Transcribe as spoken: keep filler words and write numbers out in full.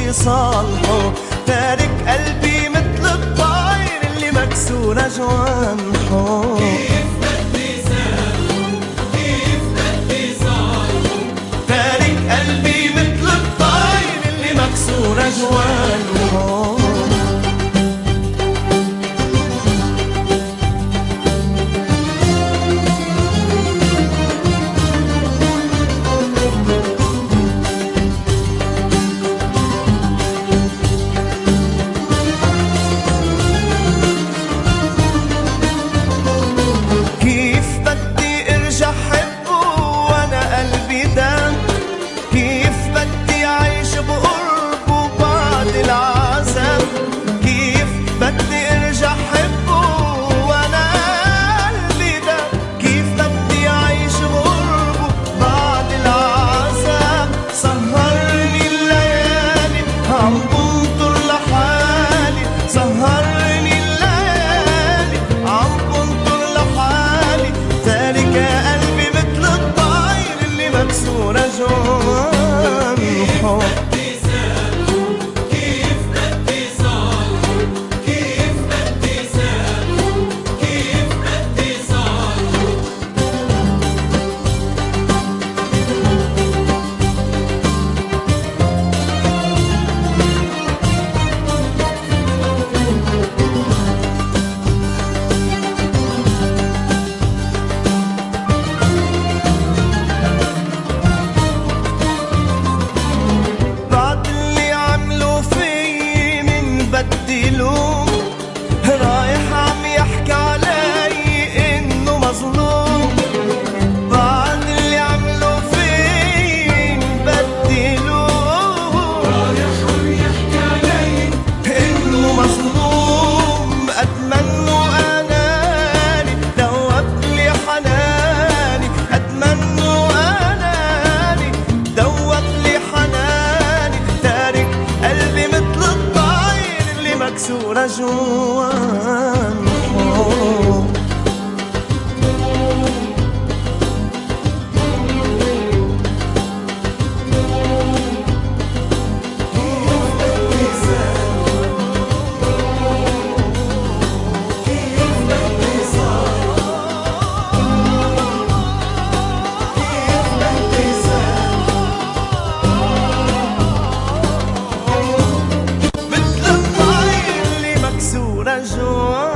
صالحه، تارك قلبي مثل الطاير اللي مكسورة جوانحه. كيف بدي سامحه، كيف بدي صالحه، تارك قلبي مثل الطاير اللي مكسورة جوانحه. رايح عم يحكي علي انه مظلوم، بعد اللي عملوا فيه بدلوه. رايح عم يحكي علي انه مظلوم، اتمنى اناني دوب لي حناني، اتمنى اناني دوب لي حناني، تارك قلبي مثل الطاير اللي مكسورة جوانحه. مثل الطاير اللي مكسورة جوانحه.